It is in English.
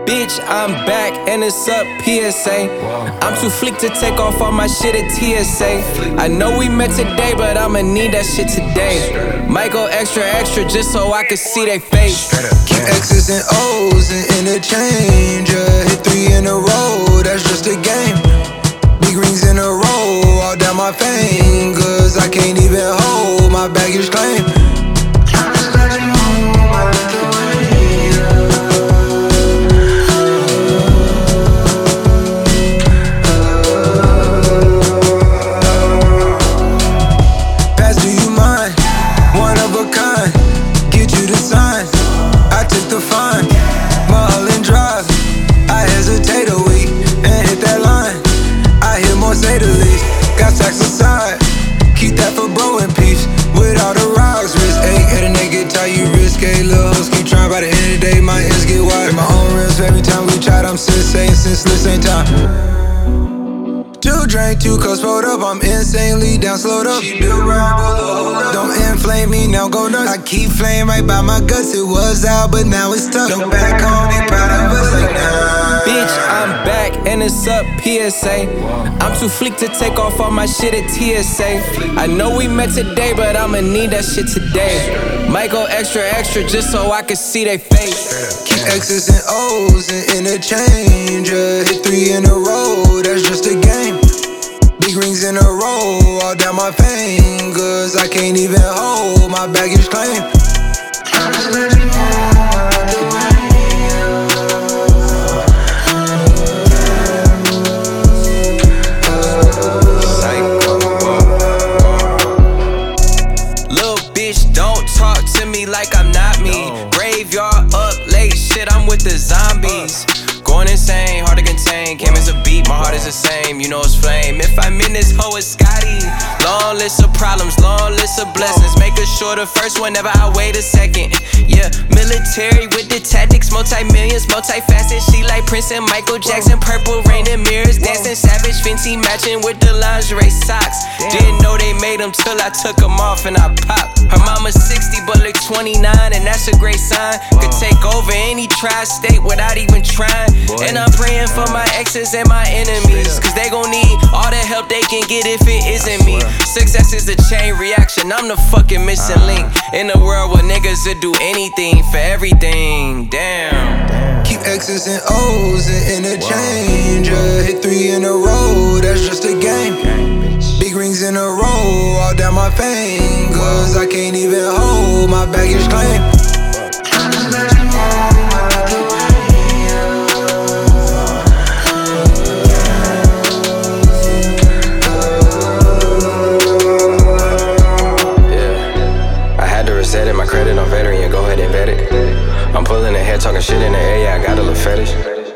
Bitch, I'm back and it's up PSA. I'm too flick to take off all my shit at TSA. I know we met today, but I'ma need that shit today. Might go extra just so I can see they face. Keep X's and O's and interchange. Hit 3 in a row, that's just a game. Big rings in a row, all down my fingers. I can't even hold my baggage claim. Say the least, got stacks aside. Keep that for bro in peace. With all the rocks, wrist 8, hit a nigga, tie you risque. Lil' hoes keep trying, by the end of the day, my ends get wide. My own rims, every time we tried, I'm sensei, senseless, ain't time. 2 drink, 2 cups rolled up, I'm insanely down, slowed up. Don't inflame me, now go nuts. I keep flame right by my guts, it was out, but now it's tough. Don't back home, be proud of us like nah. Bitch, I'm back and it's up PSA. I'm too flick to take off all my shit at TSA. I know we met today, but I'ma need that shit today. Might go extra just so I can see they face. Keep X's and O's and interchange. Hit 3 in a row, that's just a game. Big rings in a row, all down my fingers. I can't even hold my baggage claim. Like I'm not me. Graveyard up late, shit, I'm with the zombies. Going insane, hard to contain. Came as a beat, my heart is the same. You know it's flame. If I'm in this hoe, it's Scotty. Long list of problems, long list of blessings. Making sure the first one, never I wait a second. Yeah, military with the tactics, multi-millions, multifaceted. She like Prince and Michael Jackson. Purple rain and mirrors, dancing savage. Fenty matching with the lingerie socks. Didn't know they made them till I took them off and I popped. Her mama's 60 but look 29, and that's a great sign. Could take over any tri-state without even trying. And I'm praying for my exes and my enemies, cause they gon' need all the help they can get if it isn't me. Success is a chain reaction, I'm the fucking missing link. In a world where niggas would do anything for everything, damn. Keep X's and O's and interchange. Hit 3 in a row, that's just a game. Big rings in a row, all down my fingers. I can't even hold my baggage claim. Set it, my credit on veteran, go ahead and vet it. I'm pulling ahead, talking shit in the air, yeah, I got a little fetish.